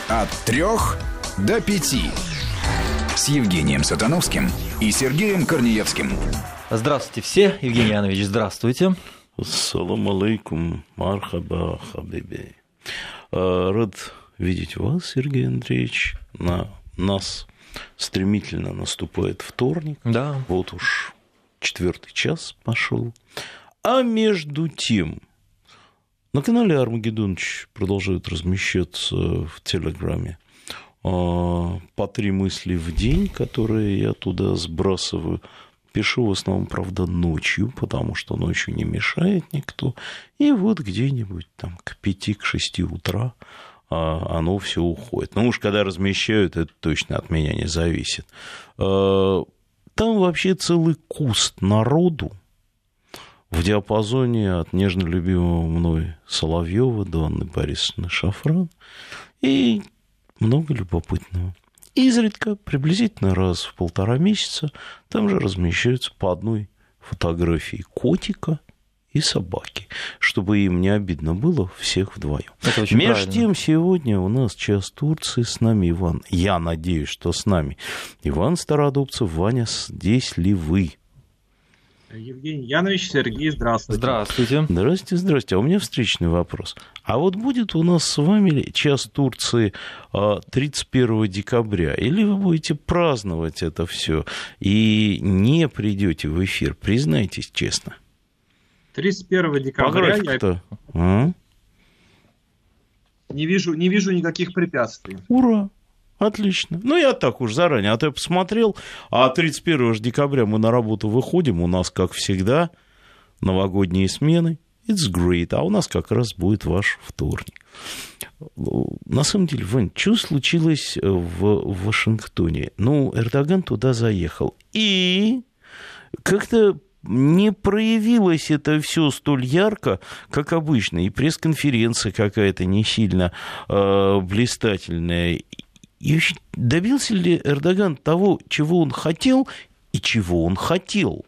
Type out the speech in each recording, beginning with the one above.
От 3 до 5 с Евгением Сатановским и Сергеем Корнеевским. Здравствуйте все. Евгений Янович, здравствуйте. Ассаламу алейкум, мархаба, хабиби. Рад видеть вас, Сергей Андреевич. На нас стремительно наступает вторник. Да. Вот уж 4-й час пошел. А между тем, на канале Армагеддоныч продолжают размещаться в Телеграме по 3 мысли в день, которые я туда сбрасываю. Пишу в основном, правда, ночью, потому что ночью не мешает никто. И вот где-нибудь там к 5-6 утра оно все уходит. Ну уж когда размещают, это точно от меня не зависит. Там вообще целый куст народу в диапазоне от нежно любимого мной Соловьева до Анны Борисовны Шафран. И много любопытного. Изредка, приблизительно раз в 1,5 месяца, там же размещаются по одной фотографии котика и собаки, чтобы им не обидно было всех вдвоем. Между тем, сегодня у нас час Турции, с нами Иван. Я надеюсь, что с нами Иван Стародубцев. Ваня, здесь ли вы? Евгений Янович, Сергей, здравствуйте. Здравствуйте. Здравствуйте. А у меня встречный вопрос. А вот будет у нас с вами час Турции 31 декабря? Или вы будете праздновать это все и не придете в эфир? Признайтесь честно. 31 декабря я не вижу никаких препятствий. Ура! Отлично. Ну, я так уж заранее. А то я посмотрел, а 31 декабря мы на работу выходим, у нас, как всегда, новогодние смены. It's great. А у нас как раз будет ваш вторник. На самом деле, Вань, что случилось в Вашингтоне? Ну, Эрдоган туда заехал. И как-то не проявилось это все столь ярко, как обычно. И пресс-конференция какая-то не сильно блистательная. И добился ли Эрдоган того, чего он хотел и чего он хотел?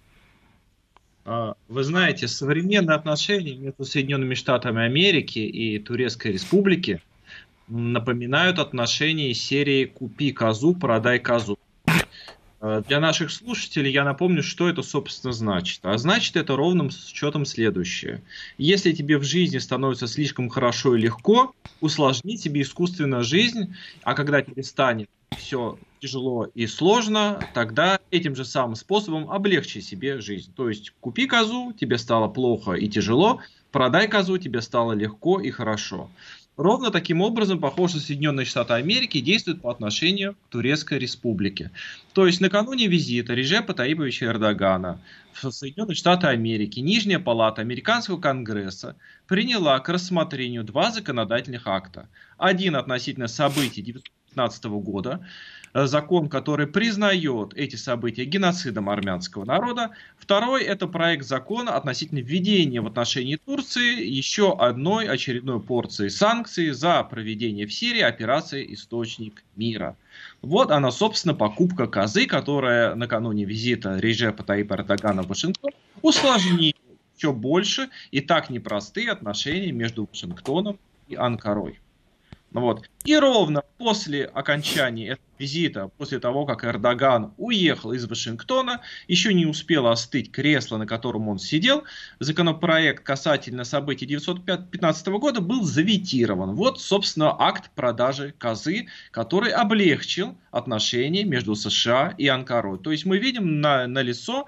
Вы знаете, современные отношения между Соединенными Штатами Америки и Турецкой Республики напоминают отношения из серии «Купи козу, продай козу». Для наших слушателей я напомню, что это, собственно, значит. А значит это ровным счетом следующее. Если тебе в жизни становится слишком хорошо и легко, усложни себе искусственно жизнь, а когда тебе станет все тяжело и сложно, тогда этим же самым способом облегчи себе жизнь. То есть купи козу, тебе стало плохо и тяжело, продай козу, тебе стало легко и хорошо. Ровно таким образом, похоже, Соединенные Штаты Америки действуют по отношению к Турецкой Республике. То есть накануне визита Реджепа Таипповича Эрдогана в Соединенные Штаты Америки Нижняя палата Американского конгресса приняла к рассмотрению 2 законодательных акта. Один относительно событий 1915 года, закон, который признает эти события геноцидом армянского народа. Второй – это проект закона относительно введения в отношении Турции еще одной очередной порции санкций за проведение в Сирии операции «Источник мира». Вот она, собственно, покупка козы, которая накануне визита Реджепа Таиппа Эрдогана в Вашингтон усложнила еще больше и так непростые отношения между Вашингтоном и Анкарой. Вот. И ровно после окончания этого визита, после того, как Эрдоган уехал из Вашингтона, еще не успело остыть кресло, на котором он сидел, законопроект касательно событий 1915 года был заветирован. Вот, собственно, акт продажи козы, который облегчил отношения между США и Анкарой. То есть мы видим налицо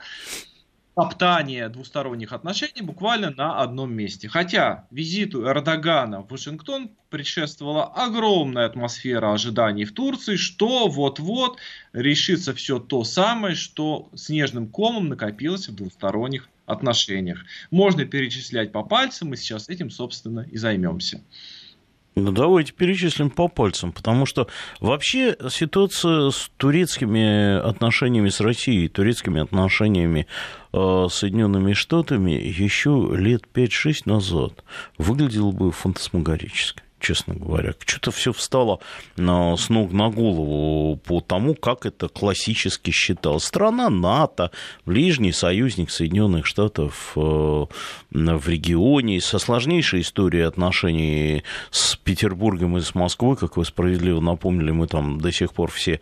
топтание двусторонних отношений буквально на одном месте. Хотя визиту Эрдогана в Вашингтон предшествовала огромная атмосфера ожиданий в Турции, что вот-вот решится все то самое, что снежным комом накопилось в двусторонних отношениях. Можно перечислять по пальцам, и сейчас этим, собственно, и займемся. Ну, давайте перечислим по пальцам, потому что вообще ситуация с турецкими отношениями с Россией, турецкими отношениями с Соединенными Штатами еще лет 5-6 назад выглядела бы фантасмагорической. честно говоря. Что-то все встало с ног на голову по тому, как это классически считалось. Страна НАТО, ближний союзник Соединенных Штатов в регионе, со сложнейшей историей отношений с Петербургом и с Москвой, как вы справедливо напомнили, мы там до сих пор все...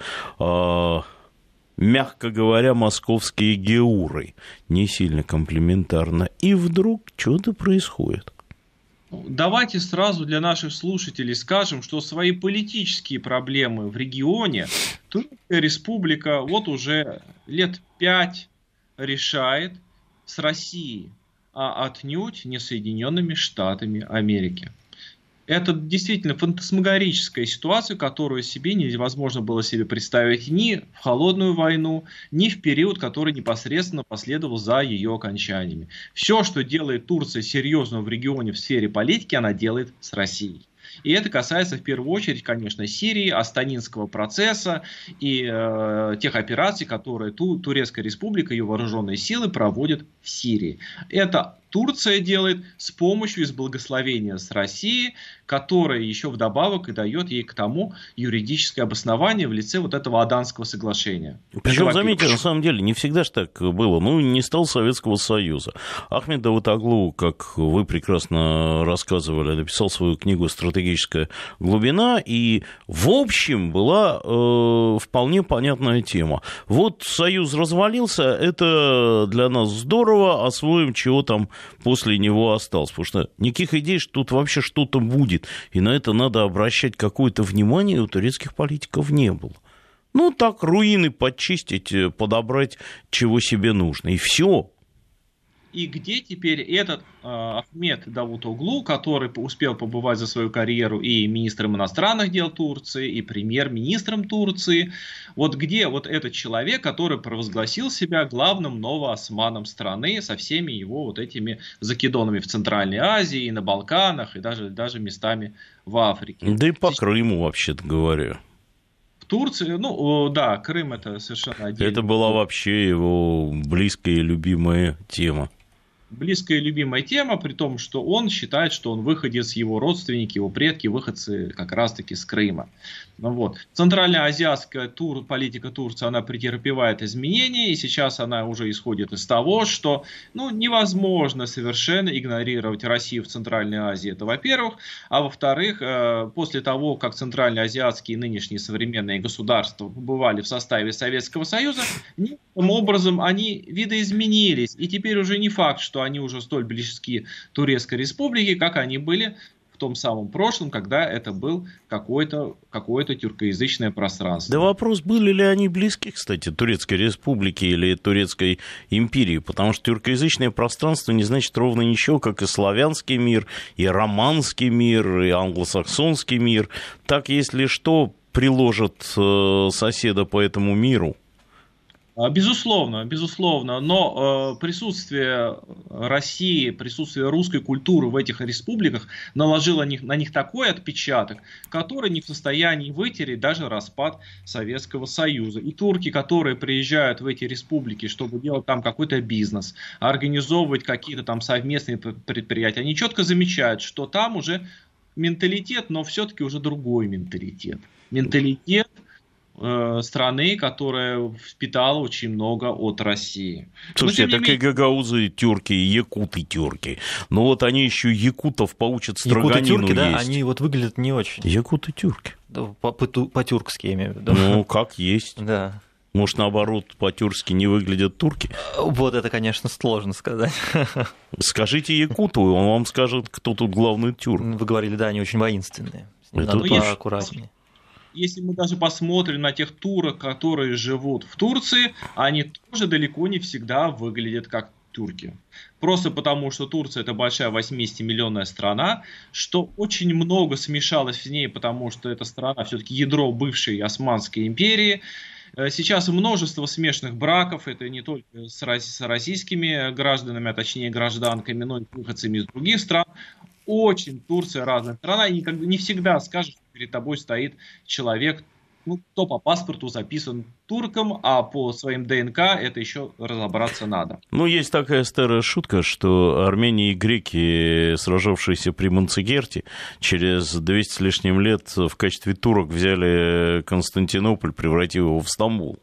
мягко говоря, московские геуры, не сильно комплиментарно. И вдруг что-то происходит. Давайте сразу для наших слушателей скажем, что свои политические проблемы в регионе Турецкая республика вот уже лет 5 решает с Россией, а отнюдь не Соединенными Штатами Америки. Это действительно фантасмагорическая ситуация, которую себе невозможно было себе представить ни в холодную войну, ни в период, который непосредственно последовал за ее окончаниями. Все, что делает Турция серьезно в регионе в сфере политики, она делает с Россией. И это касается в первую очередь, конечно, Сирии, Астанинского процесса и тех операций, которые Турецкая республика и ее вооруженные силы проводят в Сирии. Это Турция делает с помощью и с благословения с Россией, которое еще вдобавок и дает ей к тому юридическое обоснование в лице вот этого Аданского соглашения. Причем, заметьте, на самом деле, не всегда же так было. Ну, не стал Советского Союза. Ахмед Давутоглу, как вы прекрасно рассказывали, написал свою книгу «Стратегическая глубина», и, в общем, была вполне понятная тема. Вот Союз развалился, это для нас здорово, освоим, чего там после него осталось. Потому что никаких идей, что тут вообще что-то будет, и на это надо обращать какое-то внимание, у турецких политиков не было. Ну, так, руины подчистить, подобрать, чего себе нужно, и все. И где теперь этот Ахмед Давутоглу, который успел побывать за свою карьеру и министром иностранных дел Турции, и премьер-министром Турции, вот где вот этот человек, который провозгласил себя главным новоосманом страны со всеми его вот этими закидонами в Центральной Азии, и на Балканах, и даже местами в Африке. Да и по Крыму, вообще-то говоря. В Турции, ну да, Крым это совершенно отдельно. Это была вообще его близкая и любимая тема. Близкая и любимая тема, при том, что он считает, что он выходец, его родственники, его предки, выходцы как раз-таки с Крыма. Ну, вот. Центральноазиатская политика Турции, она претерпевает изменения, и сейчас она уже исходит из того, что невозможно совершенно игнорировать Россию в Центральной Азии, это во-первых, а во-вторых, после того, как центральноазиатские нынешние современные государства побывали в составе Советского Союза, некоторым образом они видоизменились, и теперь уже не факт, что они уже столь близки Турецкой республике, как они были в том самом прошлом, когда это был какое-то тюркоязычное пространство. Да вопрос, были ли они близки, кстати, Турецкой республике или Турецкой империи, потому что тюркоязычное пространство не значит ровно ничего, как и славянский мир, и романский мир, и англосаксонский мир. Так, если что, приложат соседа по этому миру. Безусловно, но присутствие России, присутствие русской культуры в этих республиках наложило на них такой отпечаток, который не в состоянии вытереть даже распад Советского Союза. И турки, которые приезжают в эти республики, чтобы делать там какой-то бизнес, организовывать какие-то там совместные предприятия, они четко замечают, что там уже менталитет, но все-таки уже другой менталитет. Менталитет страны, которая впитала очень много от России. Слушайте, так и гагаузы тюрки, и якуты тюрки. Но вот они еще якутов поучат строганину есть. Якуты-тюрки, да, они вот выглядят не очень. Якуты-тюрки. По-тюркски, я имею в виду. Ну, как есть. Да. Может, наоборот, по-тюркски не выглядят турки? Вот это, конечно, сложно сказать. Скажите якуту, он вам скажет, кто тут главный тюрк. Вы говорили, да, они очень воинственные. Это надо поаккуратнее. Если мы даже посмотрим на тех турок, которые живут в Турции, они тоже далеко не всегда выглядят как турки. Просто потому, что Турция это большая 80-миллионная страна, что очень много смешалось в ней, потому что эта страна все-таки ядро бывшей Османской империи. Сейчас множество смешанных браков, это не только с российскими гражданами, а точнее гражданками, но и выходцами из других стран. Очень Турция разная страна, и не всегда скажешь, что перед тобой стоит человек кто по паспорту записан турком, а по своим ДНК это еще разобраться надо. Есть такая старая шутка, что армяне и греки, сражавшиеся при Манцигерте, через 200 с лишним лет в качестве турок взяли Константинополь, превратив его в Стамбул.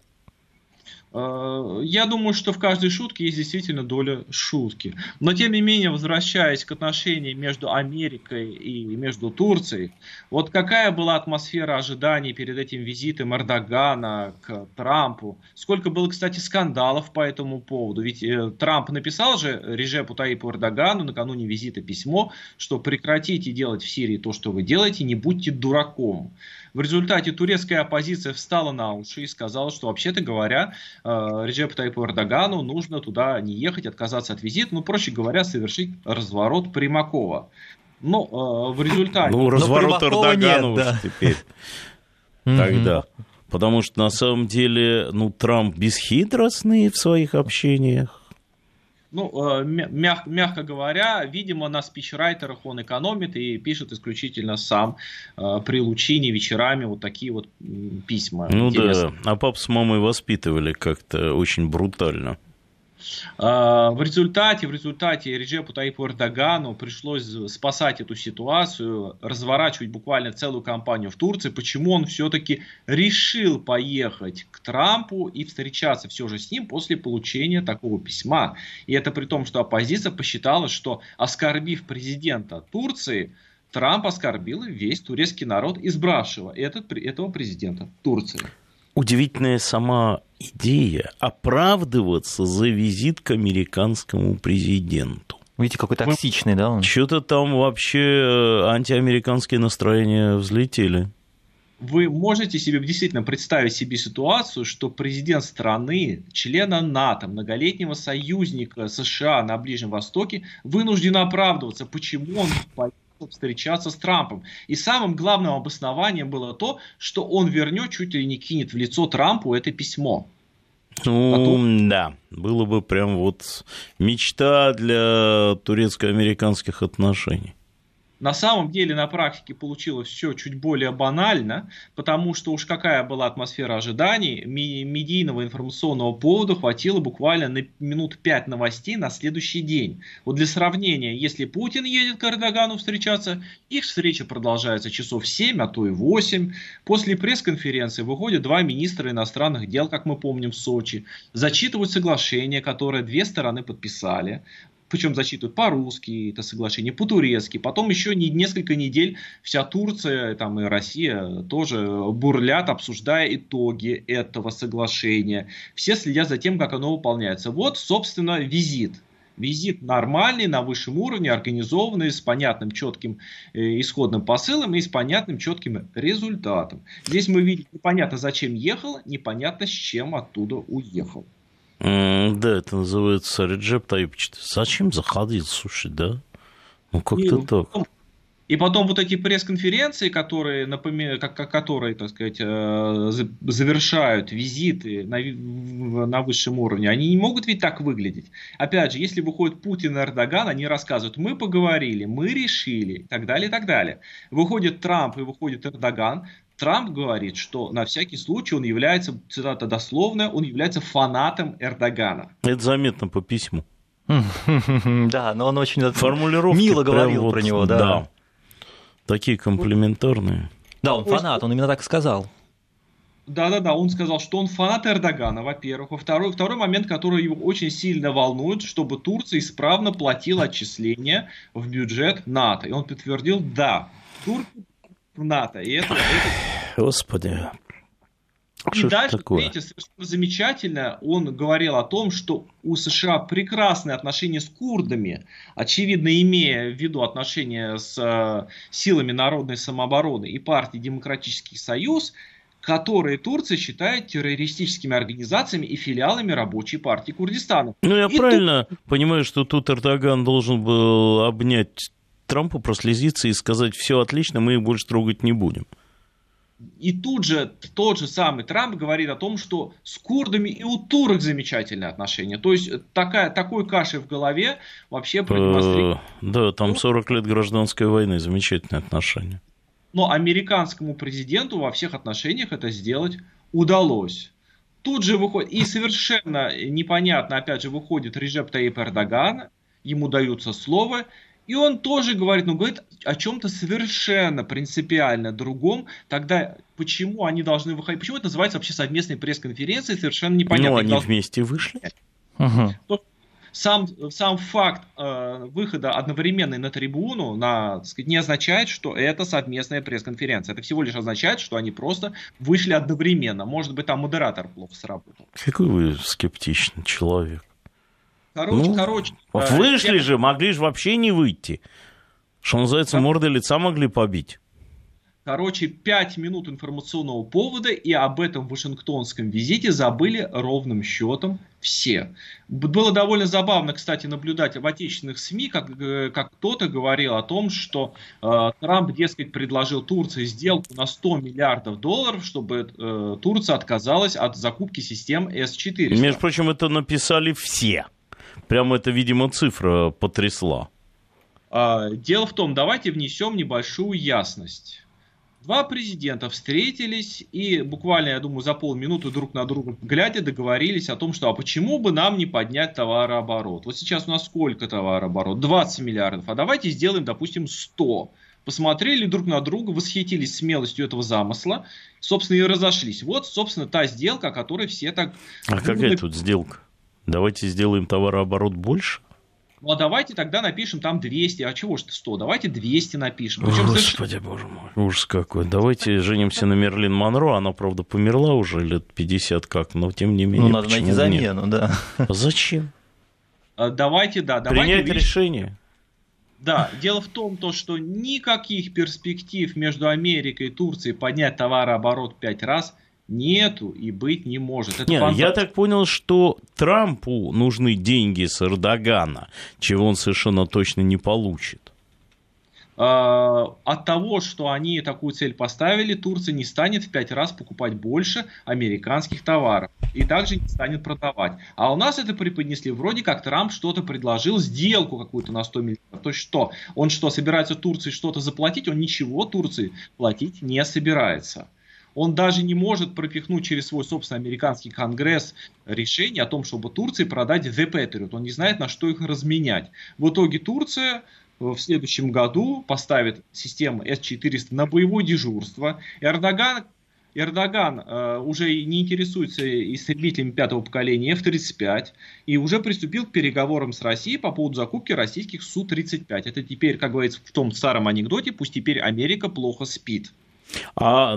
Я думаю, что в каждой шутке есть действительно доля шутки. Но, тем не менее, возвращаясь к отношениям между Америкой и между Турцией, вот какая была атмосфера ожиданий перед этим визитом Эрдогана к Трампу? Сколько было, кстати, скандалов по этому поводу? Ведь Трамп написал же Реджепу Таипу Эрдогану накануне визита письмо, что прекратите делать в Сирии то, что вы делаете, не будьте дураком. В результате турецкая оппозиция встала на уши и сказала, что, вообще-то говоря, Реджепу Таипу Эрдогану нужно туда не ехать, отказаться от визита, проще говоря, совершить разворот Примакова. Но в результате... разворот Эрдогану нет, да. теперь. Тогда. Потому что, на самом деле, Трамп бесхитростный в своих общениях. Мягко говоря, видимо, на спичрайтерах он экономит и пишет исключительно сам при лучине вечерами вот такие вот письма. Да, а пап с мамой воспитывали как-то очень брутально. В результате Реджепу Таипу Эрдогану пришлось спасать эту ситуацию, разворачивать буквально целую кампанию в Турции. Почему он все-таки решил поехать к Трампу и встречаться все же с ним после получения такого письма? И это при том, что оппозиция посчитала, что, оскорбив президента Турции, Трамп оскорбил весь турецкий народ, избравшего этого президента Турции. Удивительная сама идея оправдываться за визит к американскому президенту. Видите, какой токсичный, да, он? Что-то там вообще антиамериканские настроения взлетели. Вы можете себе действительно представить себе ситуацию, что президент страны, члена НАТО, многолетнего союзника США на Ближнем Востоке, вынужден оправдываться, почему он поехал встречаться с Трампом. И самым главным обоснованием было то, что он вернет, чуть ли не кинет в лицо Трампу это письмо. Да, было бы прям мечта для турецко-американских отношений. На самом деле, на практике получилось все чуть более банально, потому что уж какая была атмосфера ожиданий, медийного информационного повода хватило буквально на минут 5 новостей на следующий день. Вот для сравнения, если Путин едет к Эрдогану встречаться, их встреча продолжается часов 7, а то и 8. После пресс-конференции выходят два министра иностранных дел, как мы помним, в Сочи, зачитывают соглашение, которое две стороны подписали. Причем зачитывают по-русски это соглашение, по-турецки. Потом еще несколько недель вся Турция и Россия тоже бурлят, обсуждая итоги этого соглашения. Все следят за тем, как оно выполняется. Вот, собственно, визит. Визит нормальный, на высшем уровне, организованный, с понятным, четким исходным посылом и с понятным, четким результатом. Здесь мы видим, непонятно, зачем ехал, непонятно, с чем оттуда уехал. Да, это называется Реджеп Таипович. Зачем заходить, слушай, да? Как-то так. И потом вот эти пресс-конференции, которые, так сказать, завершают визиты на высшем уровне, они не могут ведь так выглядеть. Опять же, если выходит Путин и Эрдоган, они рассказывают: мы поговорили, мы решили, и так далее, и так далее. Выходит Трамп и выходит Эрдоган. Трамп говорит, что на всякий случай он является, цитата дословная, он является фанатом Эрдогана. Это заметно по письму. Да, но он очень мило говорил про него, да. Такие комплиментарные. Да, он фанат, он именно так и сказал. Да, он сказал, что он фанат Эрдогана, во-первых. Второй момент, который его очень сильно волнует, чтобы Турция исправно платила отчисления в бюджет НАТО. И он подтвердил: да, Турция в НАТО. И это... Господи. И дальше, смотрите, совершенно замечательно, он говорил о том, что у США прекрасные отношения с курдами, очевидно, имея в виду отношения с силами народной самообороны и партией Демократический Союз, которые Турция считает террористическими организациями и филиалами рабочей партии Курдистана. Я правильно понимаю, что тут Эрдоган должен был обнять Трампа, прослезиться и сказать: все отлично, мы их больше трогать не будем. И тут же тот же самый Трамп говорит о том, что с курдами и у турок замечательные отношения. То есть такой каши в голове вообще продемонстрирует. Да, там 40 лет гражданской войны, замечательные отношения. Но американскому президенту во всех отношениях это сделать удалось. Тут же выходит, и совершенно непонятно, опять же, выходит Реджеп Таyyip Эрдоган, ему даются слова, и он тоже говорит, но говорит о чем-то совершенно принципиально другом. Тогда почему они должны выходить? Почему это называется вообще совместной пресс-конференцией? Совершенно непонятно. Ну, они вместе вышли. Сам факт выхода одновременной на трибуну так сказать, не означает, что это совместная пресс-конференция. Это всего лишь означает, что они просто вышли одновременно. Может быть, там модератор плохо сработал. Какой вы скептичный человек. Короче. Вот вышли же, могли же вообще не выйти. Что называется, мордой лица могли побить. 5 минут информационного повода, и об этом вашингтонском визите забыли ровным счетом все. Было довольно забавно, кстати, наблюдать в отечественных СМИ, как кто-то говорил о том, что Трамп, дескать, предложил Турции сделку на $100 миллиардов, чтобы Турция отказалась от закупки систем С-400. Между прочим, это написали все. Прямо это, видимо, цифра потрясла. Дело в том, давайте внесем небольшую ясность. Два президента встретились и буквально, я думаю, за полминуты друг на друга глядя договорились о том, что а почему бы нам не поднять товарооборот. Вот сейчас у нас сколько товарооборот? 20 миллиардов. А давайте сделаем, допустим, 100. Посмотрели друг на друга, восхитились смелостью этого замысла, собственно, и разошлись. Вот, собственно, та сделка, о которой все так... А какая тут сделка? Давайте сделаем товарооборот больше? Ну, а давайте тогда напишем там 200. А чего ж ты 100? Давайте 200 напишем. Господи, боже мой. Ужас какой. Давайте женимся на Мерлин Монро. Она, правда, померла уже лет 50 как, но тем не менее. Ну, надо найти замену, да. А зачем? Давайте. Принять решение. Да, дело в том, что никаких перспектив между Америкой и Турцией поднять товарооборот 5 раз нету и быть не может. Нет, я так понял, что Трампу нужны деньги с Эрдогана, чего он совершенно точно не получит. От того, что они такую цель поставили, Турция не станет в 5 раз покупать больше американских товаров. И также не станет продавать. А у нас это преподнесли. Вроде как Трамп что-то предложил, сделку какую-то на 100 миллиардов. То есть что? Он что, собирается Турции что-то заплатить? Он ничего Турции платить не собирается. Он даже не может пропихнуть через свой собственный американский конгресс решение о том, чтобы Турции продать The Patriot. Он не знает, на что их разменять. В итоге Турция в следующем году поставит систему С-400 на боевое дежурство. Эрдоган уже не интересуется истребителями 5-го поколения F-35 и уже приступил к переговорам с Россией по поводу закупки российских Су-35. Это теперь, как говорится в том старом анекдоте, пусть теперь Америка плохо спит. Да.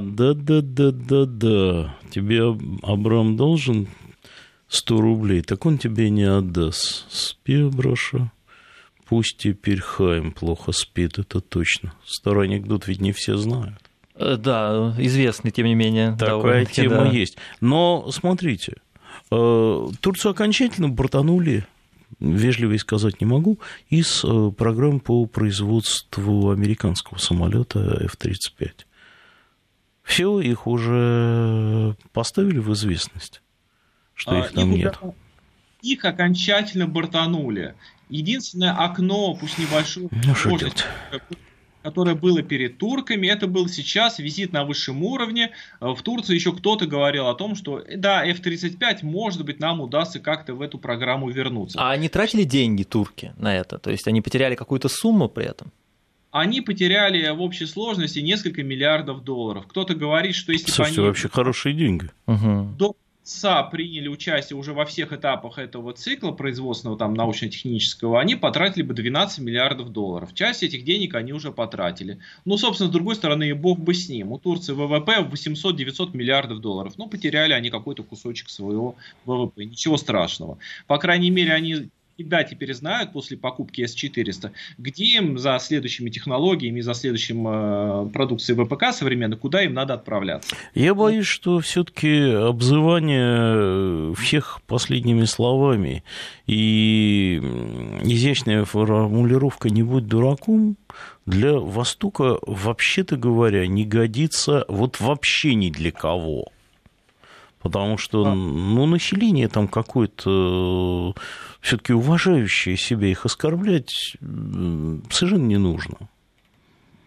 Тебе Абрам должен 100 рублей, так он тебе не отдаст. Спи, броша. Пусть теперь Хайм плохо спит, это точно. Старый анекдот ведь не все знают. Да, известный, тем не менее. Такая тема есть. Но, смотрите, Турцию окончательно бортанули, вежливо сказать не могу, из программ по производству американского самолета F-35. Все, их уже поставили в известность, что их там нет. Их окончательно бортанули. Единственное окно, пусть небольшое, которое было перед турками, это был сейчас визит на высшем уровне. В Турции еще кто-то говорил о том, что да, F-35, может быть, нам удастся как-то в эту программу вернуться. А они тратили деньги, турки, на это? То есть они потеряли какую-то сумму при этом? Они потеряли в общей сложности несколько миллиардов долларов. Кто-то говорит, что если бы они... вообще хорошие деньги. До конца приняли участие уже во всех этапах этого цикла производственного, там, научно-технического, они потратили бы 12 миллиардов долларов. Часть этих денег они уже потратили. Ну, собственно, с другой стороны, и бог бы с ним. У Турции ВВП в 800-900 миллиардов долларов. Ну, потеряли они какой-то кусочек своего ВВП. Ничего страшного. По крайней мере, они... всегда теперь знают после покупки С-400, где им за следующими технологиями, за следующим продукцией ВПК современной, куда им надо отправляться. Я боюсь, что все-таки обзывание всех последними словами и изящная формулировка «не будь дураком» для Востока, вообще-то говоря, не годится вот вообще ни для кого. Потому что население там какое-то все-таки уважающее себя, их оскорблять совершенно не нужно.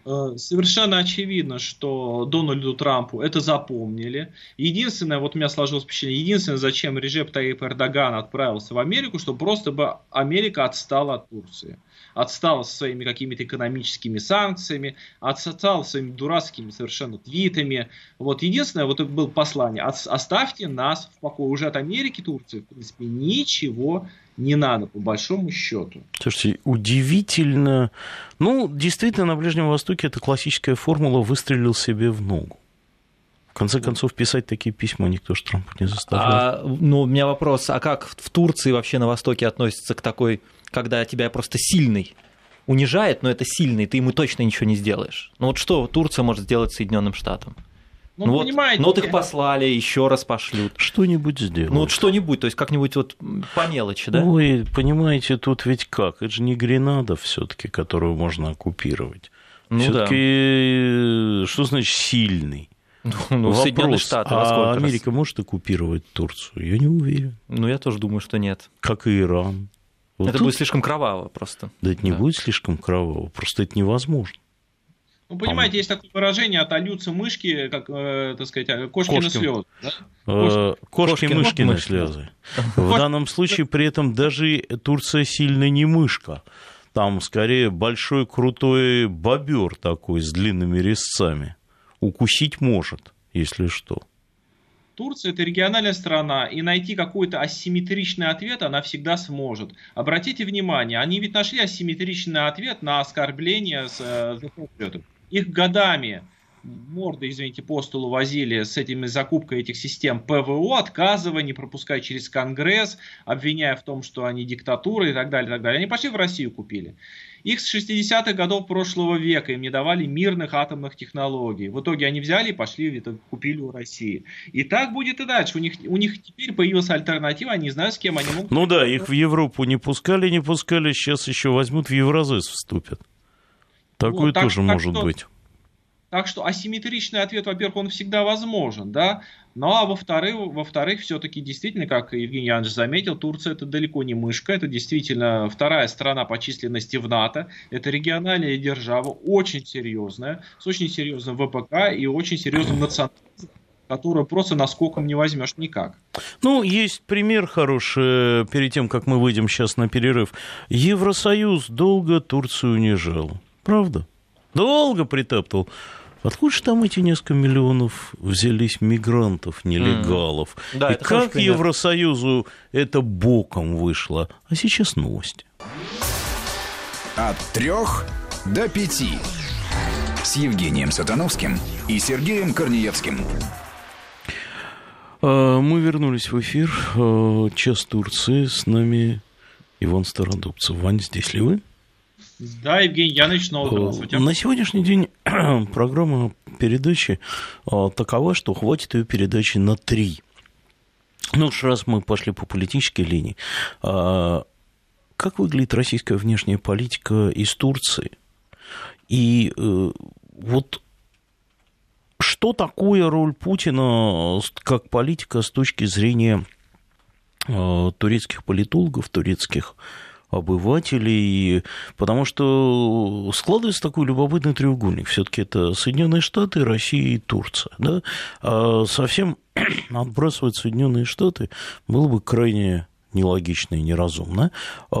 Совершенно очевидно, что Дональду Трампу это запомнили. Единственное, вот у меня сложилось впечатление, единственное, зачем Реджеп Таyyip Эрдоган отправился в Америку, чтобы просто бы Америка отстала от Турции. Отстала со своими какими-то экономическими санкциями, отстала своими дурацкими совершенно твитами. Вот единственное, вот это было послание: оставьте нас в покое. Уже от Америки, Турции, в принципе, ничего не надо, по большому счету. Слушайте, удивительно. Ну, действительно, на Ближнем Востоке это классическая формула «выстрелил себе в ногу». В конце концов, писать такие письма никто же Трампа не заставлял. Ну, у меня вопрос, а как в Турции вообще на Востоке относятся к такой, когда тебя просто сильный унижает, но это сильный, ты ему точно ничего не сделаешь? Ну вот что Турция может сделать Соединенным Штатам? Ну, вот, понимаете, ну вот их послали, еще раз пошлют. Что-нибудь сделают. Ну вот что-нибудь, то есть как-нибудь вот по мелочи, да? Ой, понимаете, тут ведь как? Это же не Гренада все-таки, которую можно оккупировать. Ну, все-таки, да. Что значит сильный? Ну, Соединенные Штаты во сколько Америка может оккупировать Турцию? Я не уверен. Ну, я тоже думаю, что нет. Как и Иран. Вот это будет слишком кроваво просто. Да это не будет слишком кроваво, просто это невозможно. Ну, понимаете, есть такое выражение: отольются мышки, как, так сказать, кошкины слезы. Да? Кошки-мышкины слезы. В данном случае при этом даже Турция сильно не мышка. Там скорее большой крутой бобер такой с длинными резцами. Укусить может, если что. Турция – это региональная страна, и найти какой-то асимметричный ответ она всегда сможет. Обратите внимание, они ведь нашли асимметричный ответ на оскорбление с их годами морды, извините, по столу возили с этими закупкой этих систем ПВО, отказывая, не пропуская через Конгресс, обвиняя в том, что они диктатура и так далее, и так далее. Они пошли в Россию купили. Их с 60-х годов прошлого века им не давали мирных атомных технологий. В итоге они взяли и пошли, купили у России. И так будет и дальше. У них теперь появилась альтернатива, они знают, с кем они могут... Ну да, их в Европу не пускали, сейчас еще возьмут, в Евразес вступят. Такое вот, тоже может быть. Так что асимметричный ответ, во-первых, он всегда возможен, да, ну а во-вторых, все-таки действительно, как Евгений Янович заметил, Турция это далеко не мышка, это действительно вторая страна по численности в НАТО, это региональная держава, очень серьезная, с очень серьезным ВПК и очень серьезным национализмом, которую просто наскоком не возьмешь никак. Ну, есть пример хороший, перед тем, как мы выйдем сейчас на перерыв. Евросоюз долго Турцию унижал, правда? Долго притаптывал. Откуда же там эти несколько миллионов взялись мигрантов, нелегалов? Да, и как Евросоюзу это боком вышло? А сейчас новости. От 3 до 5. С Евгением Сатановским и Сергеем Корнеевским. Мы вернулись в эфир. Час Турции. С нами Иван Стародубцев. Вань, здесь ли вы? Да, Евгений Янович, снова здравствуйте. На сегодняшний день программа передачи такова, что хватит ее передачи на 3. Ну уж раз мы пошли по политической линии. Как выглядит российская внешняя политика из Турции? И вот что такое роль Путина как политика с точки зрения турецких политологов, турецких обывателей, потому что складывается такой любопытный треугольник. Все-таки это Соединенные Штаты, Россия и Турция. Да? А совсем отбрасывать Соединенные Штаты было бы крайне нелогично и неразумно.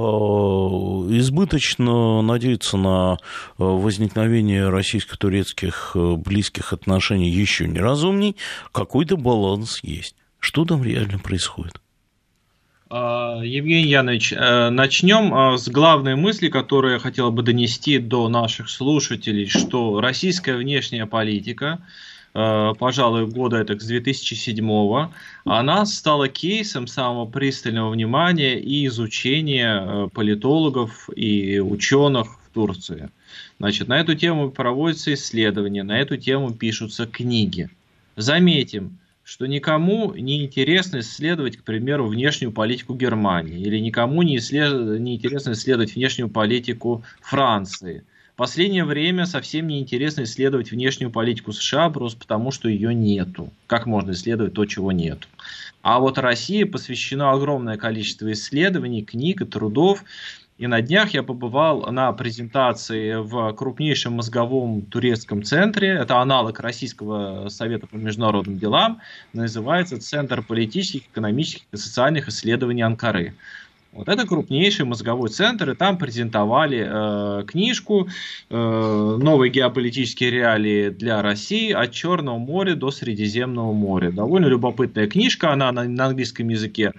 Избыточно надеяться на возникновение российско-турецких близких отношений еще неразумней. Какой-то баланс есть. Что там реально происходит? Евгений Янович, начнем с главной мысли, которую я хотел бы донести до наших слушателей, что российская внешняя политика, пожалуй, года это с 2007-го, она стала кейсом самого пристального внимания и изучения политологов и ученых в Турции. Значит, на эту тему проводятся исследования, на эту тему пишутся книги. Заметим, что никому не интересно исследовать, к примеру, внешнюю политику Германии, или никому не интересно исследовать внешнюю политику Франции. В последнее время совсем не интересно исследовать внешнюю политику США, просто потому, что ее нету. Как можно исследовать то, чего нету? А вот России посвящено огромное количество исследований, книг и трудов. И на днях я побывал на презентации в крупнейшем мозговом турецком центре. Это аналог Российского совета по международным делам. Называется Центр политических, экономических и социальных исследований Анкары. Вот это крупнейший мозговой центр, и там презентовали книжку «Новые геополитические реалии для России от Черного моря до Средиземного моря». Довольно любопытная книжка, она на английском языке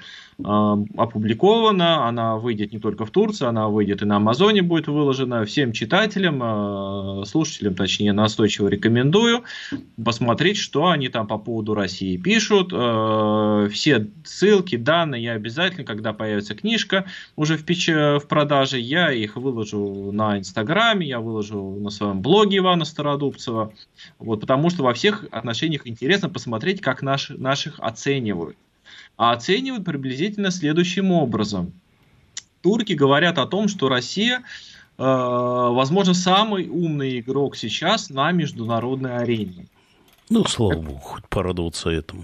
опубликована, она выйдет не только в Турции, она выйдет и на Амазоне, будет выложена. Всем читателям, слушателям, точнее, настойчиво рекомендую посмотреть, что они там по поводу России пишут. Все ссылки, данные я обязательно, когда появится книжка уже в продаже, я их выложу на Инстаграме, я выложу на своем блоге Ивана Стародубцева, вот, потому что во всех отношениях интересно посмотреть, как наших оценивают. А оценивают приблизительно следующим образом. Турки говорят о том, что Россия, возможно, самый умный игрок сейчас на международной арене. Ну, слава богу, хоть порадоваться этому.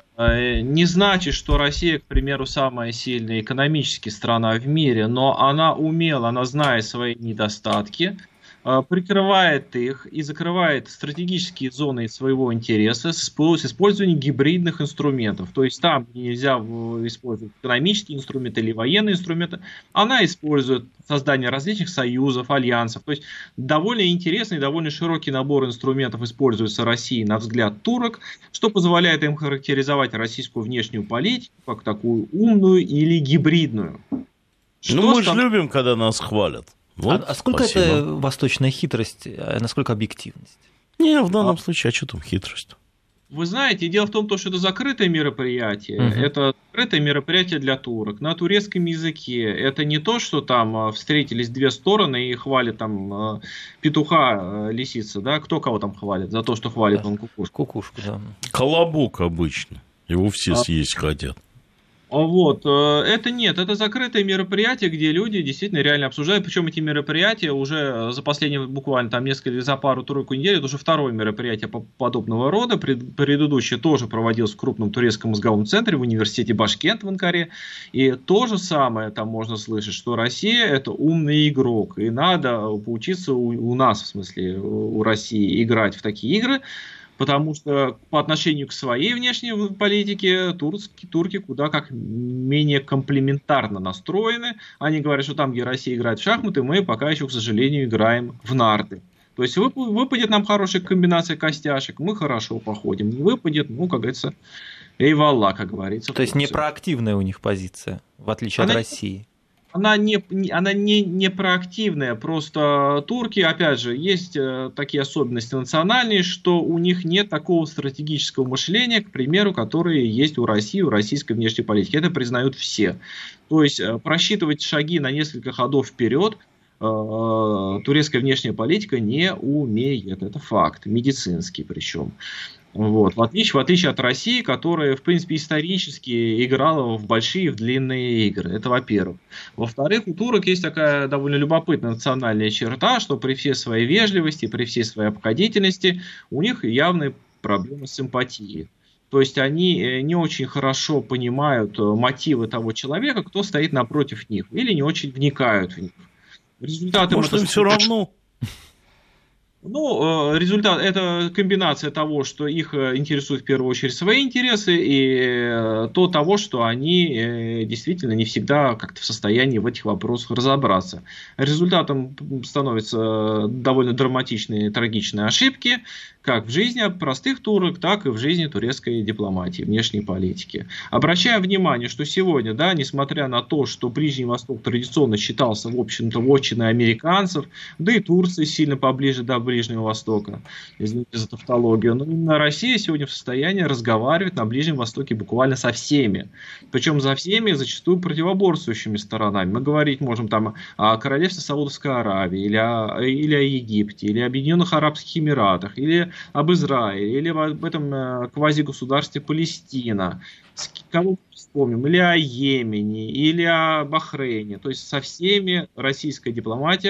Не значит, что Россия, к примеру, самая сильная экономически страна в мире, но она умела, она знает свои недостатки, прикрывает их и закрывает стратегические зоны своего интереса с использованием гибридных инструментов. То есть там нельзя использовать экономические инструменты или военные инструменты, она использует создание различных союзов, альянсов. То есть довольно интересный, довольно широкий набор инструментов используется Россией на взгляд турок, что позволяет им характеризовать российскую внешнюю политику как такую умную или гибридную. Ну, мы же любим, когда нас хвалят. Вот, а сколько спасибо. это восточная хитрость, а насколько объективность? Не, в данном случае, а что там хитрость? Вы знаете, дело в том, что это закрытое мероприятие. Это закрытое мероприятие для турок на турецком языке. Это не то, что там встретились две стороны и хвалят там петуха, лисица, да? Кто кого там хвалит за то, что хвалит он кукушку? Кукушку, да. Колобок обычно. Его все съесть хотят. Вот, это нет, это закрытое мероприятие, где люди действительно реально обсуждают, причем эти мероприятия уже за последние буквально там за пару-тройку недель, это уже второе мероприятие подобного рода, предыдущее тоже проводилось в крупном турецком мозговом центре в университете Башкент в Анкаре, и то же самое там можно слышать, что Россия это умный игрок, и надо поучиться у нас, в смысле у России, играть в такие игры, потому что по отношению к своей внешней политике турки куда как менее комплементарно настроены. Они говорят, что там, где Россия играет в шахматы, мы пока еще, к сожалению, играем в нарды. То есть выпадет нам хорошая комбинация костяшек, мы хорошо походим. Не выпадет, ну, как говорится, эйвалла, как говорится. То есть не проактивная у них позиция, в отличие от России. Она не проактивная, просто турки, опять же, есть такие особенности национальные, что у них нет такого стратегического мышления, к примеру, которые есть у России, у российской внешней политики. Это признают все. То есть просчитывать шаги на несколько ходов вперед турецкая внешняя политика не умеет. Это факт, медицинский причем. Вот. В отличие от России, которая, в принципе, исторически играла в большие, в длинные игры. Это во-первых. Во-вторых, у турок есть такая довольно любопытная национальная черта, что при всей своей вежливости, при всей своей обходительности, у них явные проблемы с эмпатией. То есть они не очень хорошо понимают мотивы того человека, кто стоит напротив них, или не очень вникают в них. Результатом может, им все равно? Ну, результат – это комбинация того, что их интересуют в первую очередь свои интересы, и того, что они действительно не всегда как-то в состоянии в этих вопросах разобраться. Результатом становятся довольно драматичные, трагичные ошибки, как в жизни простых турок, так и в жизни турецкой дипломатии, внешней политики. Обращаем внимание, что сегодня, да, несмотря на то, что Ближний Восток традиционно считался, в общем-то, вотчиной американцев, да и Турция сильно поближе до Ближнего Востока, извините за тавтологию, но именно Россия сегодня в состоянии разговаривать на Ближнем Востоке буквально со всеми. Причем за всеми, зачастую противоборствующими сторонами. Мы говорить можем там о королевстве Саудовской Аравии, или о Египте, или о Объединенных Арабских Эмиратах, или об Израиле, или об этом квазигосударстве Палестина, кого мы вспомним, или о Йемене, или о Бахрейне. То есть со всеми российская дипломатия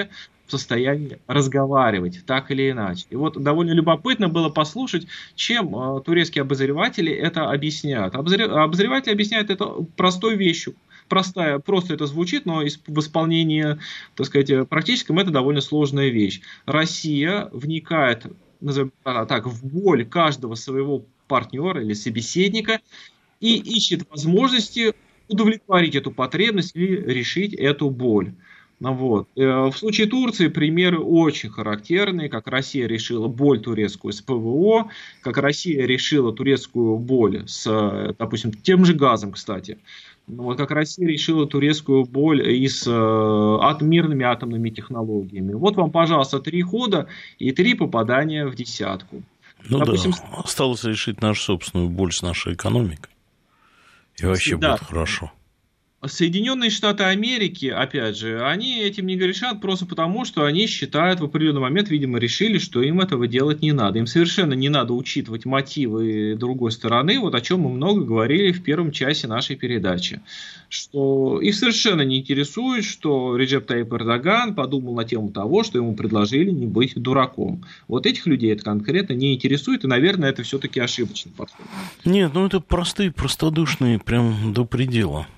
в состоянии разговаривать так или иначе. И вот довольно любопытно было послушать, чем турецкие обозреватели это объясняют. Обозреватели объясняют это простой вещью. Просто это звучит, но в исполнении, так сказать, практическом это довольно сложная вещь. Россия вникает, назовем так, в боль каждого своего партнера или собеседника и ищет возможности удовлетворить эту потребность или решить эту боль. Вот. В случае Турции примеры очень характерные, как Россия решила боль турецкую с ПВО, как Россия решила турецкую боль с, допустим, тем же газом, кстати. Вот как Россия решила турецкую боль и с мирными атомными технологиями. Вот вам, пожалуйста, 3 хода и 3 попадания в десятку. Ну допустим, да, осталось решить нашу собственную боль с нашей экономикой. И вообще будет хорошо. Соединенные Штаты Америки, опять же, они этим не грешат просто потому, что они считают в определенный момент, видимо, решили, что им этого делать не надо. Им совершенно не надо учитывать мотивы другой стороны, вот о чем мы много говорили в первом часе нашей передачи. Что их совершенно не интересует, что Реджеп Тайип Эрдоган подумал на тему того, что ему предложили не быть дураком. Вот этих людей это конкретно не интересует, и, наверное, это все-таки ошибочный подход. Нет, ну это простые, простодушные, прям до предела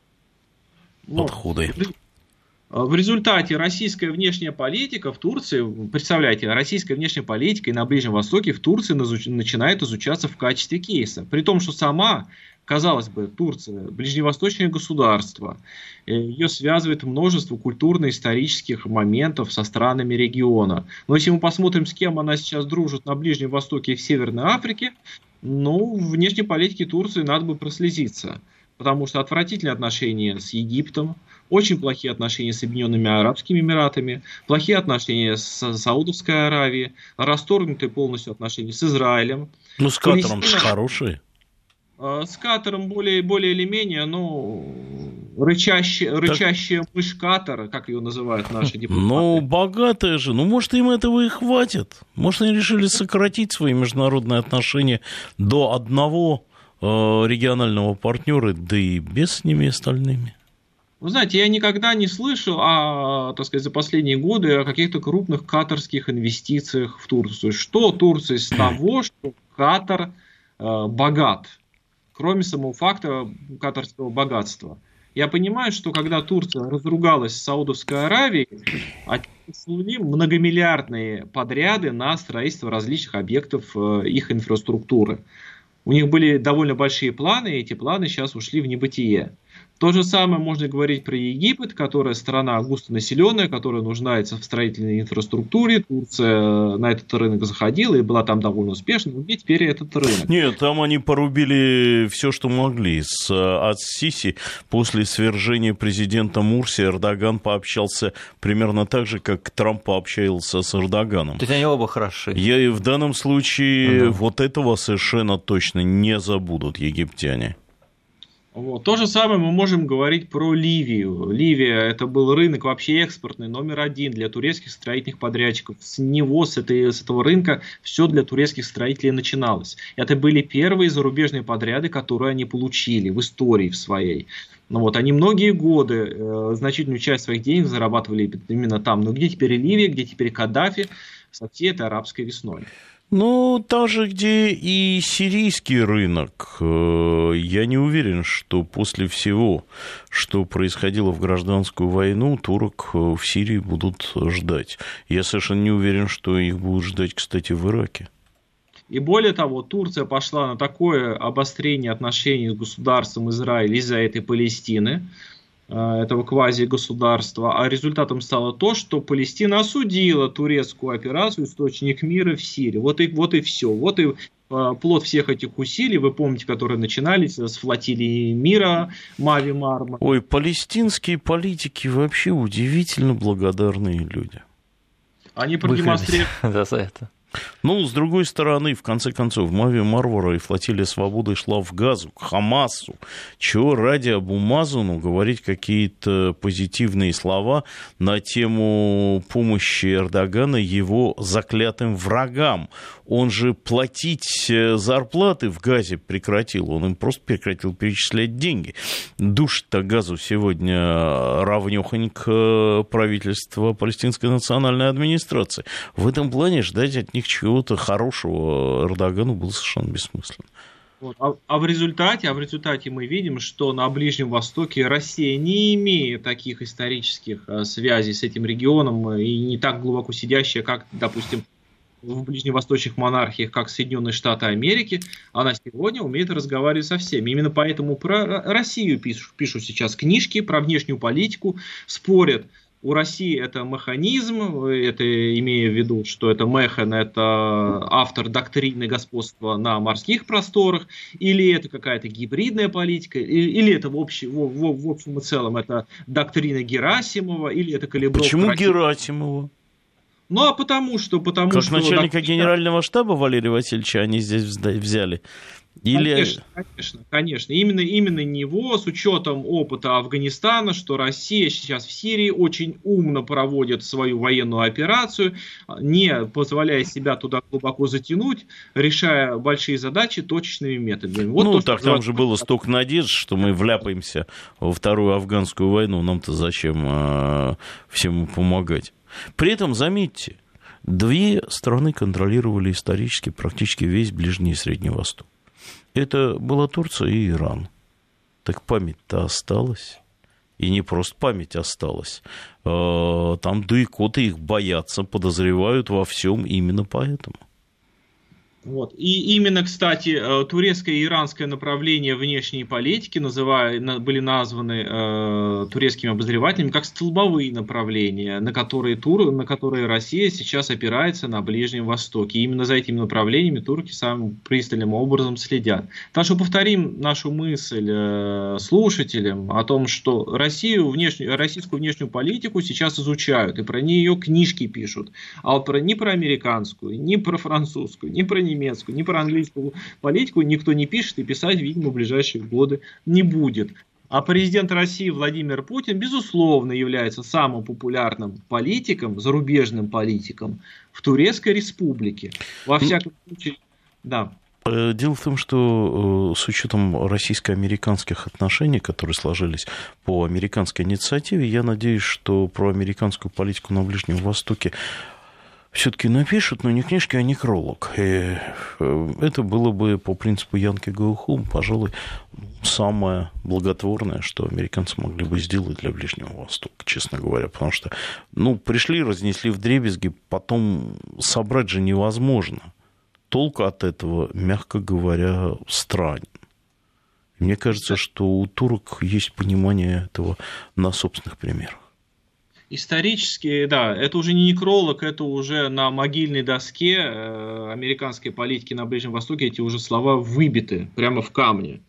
подходы. В результате российская внешняя политика в Турции, представляете, российская внешняя политика и на Ближнем Востоке в Турции начинает изучаться в качестве кейса. При том, что сама, казалось бы, Турция, ближневосточное государство, ее связывает множество культурно-исторических моментов со странами региона. Но если мы посмотрим, с кем она сейчас дружит на Ближнем Востоке и в Северной Африке, ну, в внешней политике Турции надо бы прослезиться. Потому что отвратительные отношения с Египтом, очень плохие отношения с Объединенными Арабскими Эмиратами, плохие отношения с Саудовской Аравией, расторгнутые полностью отношения с Израилем. Ну, с Катаром же хорошие. С Катаром более или менее, ну, рычащая мышь Катара, как ее называют наши депутаты. Ну, богатая же, ну, может, им этого и хватит. Может, они решили сократить свои международные отношения до одного регионального партнера, да и без ними остальными. Вы знаете, я никогда не слышал, так сказать, за последние годы о каких-то крупных катарских инвестициях в Турцию. Что Турция с того, что Катар богат, кроме самого факта катарского богатства? Я понимаю, что когда Турция разругалась с Саудовской Аравией, отнесли многомиллиардные подряды на строительство различных объектов их инфраструктуры. У них были довольно большие планы, и эти планы сейчас ушли в небытие. То же самое можно говорить про Египет, которая страна густонаселенная, которая нуждается в строительной инфраструктуре. Турция на этот рынок заходила и была там довольно успешна. Но где теперь этот рынок? Нет, там они порубили все, что могли. С Ас-Сиси после свержения президента Мурси Эрдоган пообщался примерно так же, как Трамп пообщался с Эрдоганом. То есть они оба хороши. И в данном случае вот этого совершенно точно не забудут египтяне. Вот. То же самое мы можем говорить про Ливию. Ливия — это был рынок вообще экспортный, номер 1 для турецких строительных подрядчиков. С этого рынка все для турецких строителей начиналось. Это были первые зарубежные подряды, которые они получили в истории в своей. Ну вот, они многие годы значительную часть своих денег зарабатывали именно там. Но где теперь Ливия, где теперь Каддафи со всей этой арабской весной? Ну, там же, где и сирийский рынок, я не уверен, что после всего, что происходило в гражданскую войну, турок в Сирии будут ждать. Я совершенно не уверен, что их будут ждать, кстати, в Ираке. И более того, Турция пошла на такое обострение отношений с государством Израиля из-за этой Палестины, этого квази-государства, а результатом стало то, что Палестина осудила турецкую операцию «Источник мира» в Сирии. Вот и все. Вот и плод всех этих усилий, вы помните, которые начинались с флотилии мира, Мави Мармара. Ой, палестинские политики вообще удивительно благодарные люди. Они продемонстрировали... за это. Ну, с другой стороны, в конце концов, Мави Марвара и флотилия свободы шла в Газу, к Хамасу. Чего ради Абу Мазуну говорить какие-то позитивные слова на тему помощи Эрдогана его заклятым врагам? Он же платить зарплаты в Газе прекратил, он им просто прекратил перечислять деньги. Душит-то Газу сегодня равнёхонько правительство Палестинской национальной администрации. В этом плане ждать от них чего-то хорошего Эрдогану было совершенно бессмысленно. Вот. А в результате мы видим, что на Ближнем Востоке Россия, не имея таких исторических связей с этим регионом и не так глубоко сидящая, как, допустим, в ближневосточных монархиях, как Соединенные Штаты Америки, она сегодня умеет разговаривать со всеми. Именно поэтому про Россию пишут сейчас книжки, про внешнюю политику, спорят. У России это механизм, это имея в виду, что это Механ, это автор доктрины господства на морских просторах, или это какая-то гибридная политика, или это в общем и целом это доктрина Герасимова, или это калибровка. Почему Герасимова? Ну, а потому что... Как начальника генерального штаба Валерия Васильевича они здесь взяли? Или... Конечно. Именно него, с учетом опыта Афганистана, что Россия сейчас в Сирии очень умно проводит свою военную операцию, не позволяя себя туда глубоко затянуть, решая большие задачи точечными методами. Вот ну, так там же было столько надежд, что мы вляпаемся во вторую афганскую войну, нам-то зачем всем помогать? При этом, заметьте, две страны контролировали исторически практически весь Ближний и Средний Восток. Это была Турция и Иран. Так память-то осталась. И не просто память осталась. Там дуикоты их боятся, подозревают во всем именно поэтому. Вот. И именно, кстати, турецкое и иранское направление внешней политики были названы турецкими обозревателями как столбовые направления, на которые Россия сейчас опирается на Ближнем Востоке. И именно за этими направлениями турки самым пристальным образом следят. Так что повторим нашу мысль слушателям о том, что российскую внешнюю политику сейчас изучают, и про нее книжки пишут. А вот не про американскую, не про французскую, не про немецкую, ни про английскую политику никто не пишет и писать, видимо, в ближайшие годы не будет. А президент России Владимир Путин, безусловно, является самым популярным политиком, зарубежным политиком в Турецкой Республике. Во всяком случае, да. Дело в том, что с учетом российско-американских отношений, которые сложились по американской инициативе, я надеюсь, что про американскую политику на Ближнем Востоке все-таки напишут, но не книжки, а некролог. И это было бы по принципу Янки Гоухум, пожалуй, самое благотворное, что американцы могли бы сделать для Ближнего Востока, честно говоря. Потому что, пришли, разнесли вдребезги, потом собрать же невозможно. Толк от этого, мягко говоря, странен. Мне кажется, что у турок есть понимание этого на собственных примерах. Исторически, да, это уже не некролог, это уже на могильной доске американской политики на Ближнем Востоке эти уже слова выбиты прямо в камне.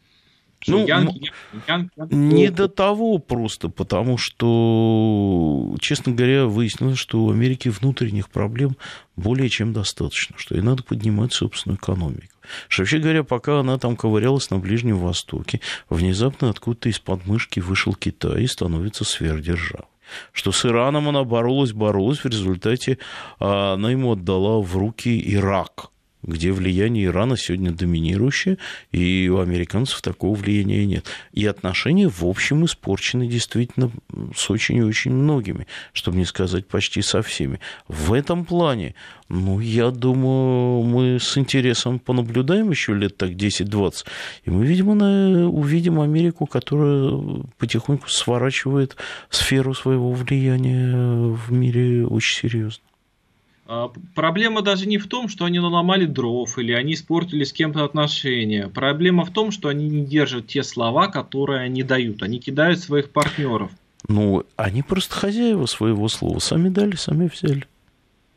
Не до того просто, потому что, честно говоря, выяснилось, что у Америки внутренних проблем более чем достаточно, что ей надо поднимать собственную экономику. Что, вообще говоря, пока она там ковырялась на Ближнем Востоке, внезапно откуда-то из-под мышки вышел Китай и становится сверхдержавой. Что с Ираном она боролась, в результате она ему отдала в руки Ирак, где влияние Ирана сегодня доминирующее, и у американцев такого влияния нет. И отношения, в общем, испорчены действительно с очень и очень многими, чтобы не сказать почти со всеми. В этом плане, я думаю, мы с интересом понаблюдаем еще лет так 10-20, и мы, видимо, увидим Америку, которая потихоньку сворачивает сферу своего влияния в мире очень серьезно. Проблема даже не в том, что они наломали дров или они испортили с кем-то отношения. Проблема в том, что они не держат те слова, которые они дают. Они кидают своих партнеров. Они просто хозяева своего слова. Сами дали, сами взяли.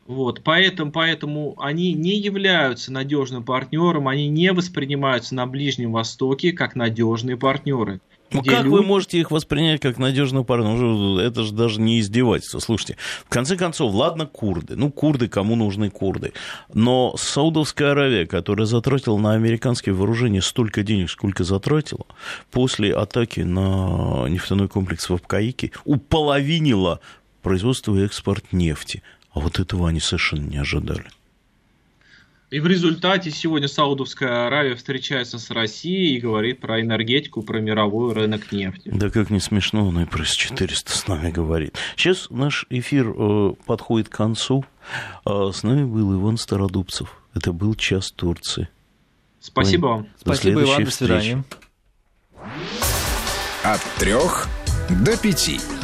Вот, поэтому они не являются надежным партнером, они не воспринимаются на Ближнем Востоке как надежные партнеры. Ну как вы можете их воспринять как надежный партнер? Это же даже не издевательство. Слушайте, в конце концов, ладно, курды. Ну, курды, кому нужны курды? Но Саудовская Аравия, которая затратила на американские вооружения столько денег, сколько затратила, после атаки на нефтяной комплекс в Абкаике уполовинила производство и экспорт нефти. А вот этого они совершенно не ожидали. И в результате сегодня Саудовская Аравия встречается с Россией и говорит про энергетику, про мировой рынок нефти. Да как не смешно, он и про С-400 с нами говорит. Сейчас наш эфир подходит к концу. С нами был Иван Стародубцев. Это был «Час Турции». Спасибо вам. Спасибо, Иван. До свидания. От 3 до 5.